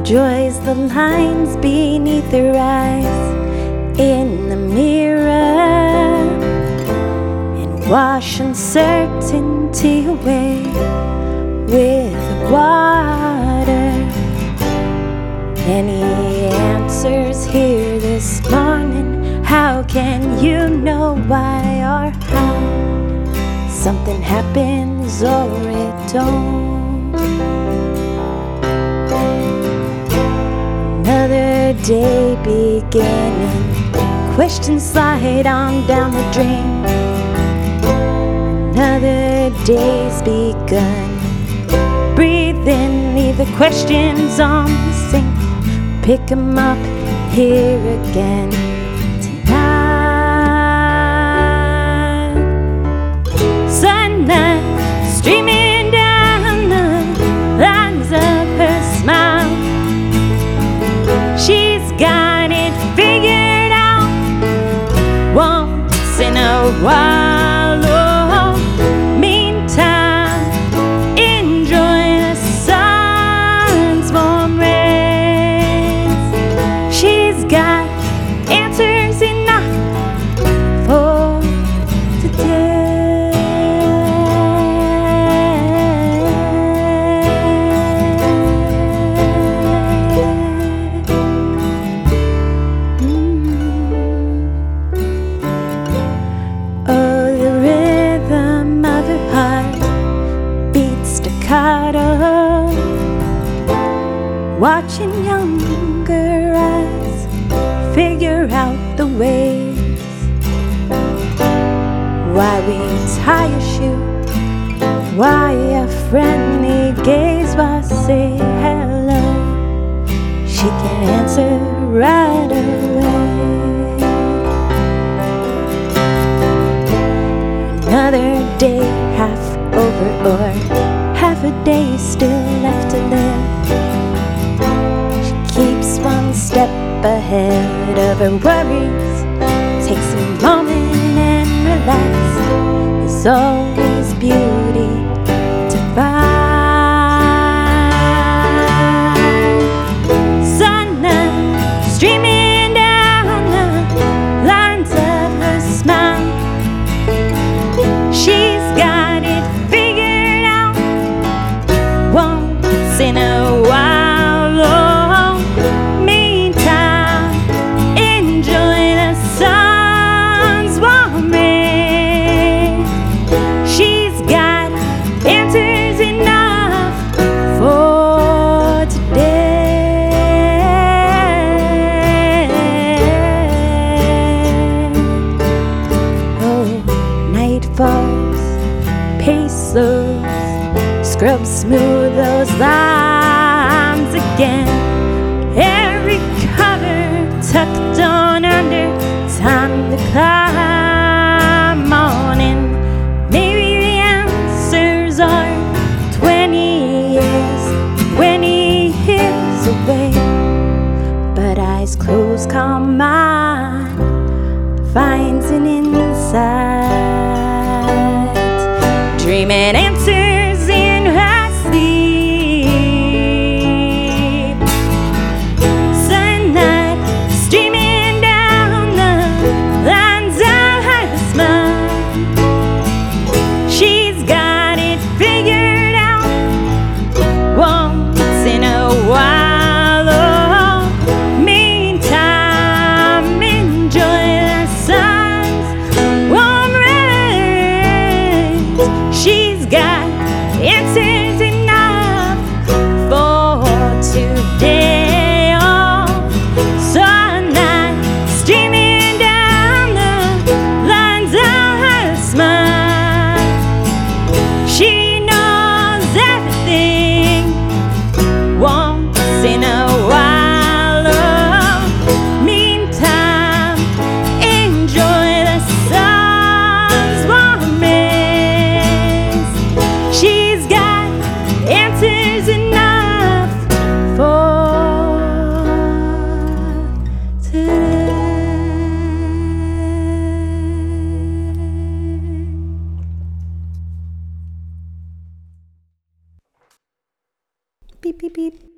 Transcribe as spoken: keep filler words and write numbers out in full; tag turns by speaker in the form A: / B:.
A: enjoys the lines beneath her eyes in the mirror, and wash uncertainty away with water. Any answers here this morning? How can you know why or how? Something happens or it don't. Another day beginning, questions slide on down the drain. Another day's begun, breathe in, leave the questions on the sink. Pick 'em up here again tonight. Sunlight streaming down the lines of her smile. She's got it figured out once in a while. Oh, meantime, enjoy the sun's warm rays. She's got answers enough for today. Watching younger eyes figure out the ways why we tie a shoe, why a friendly gaze, why say hello. She can answer right away. Another day half over, or half a day still left to live. Keeps one step ahead of her worries, takes a moment and relax. There's always beauty to find. Sunlight streaming down the lines of her smile. She's got it figured out once in a while. Falls, pace slows, scrub smooth those lines again. Every cover tucked on under, time to climb on in. Maybe the answers are twenty years, twenty years away. But eyes closed, calm mind finds an insight, dreaming answers in her sleep. Sunlight streaming down the lines of her smile. She's got it figured out once in a while. Oh, meantime, enjoy the sun's warm rays. She's got answers enough for today. Oh, sunlight streaming down the lines of her smile. She knows everything once in a while. Oh, meantime, enjoy the sun's warm rays. She's got answers enough for today. Beep, beep, beep.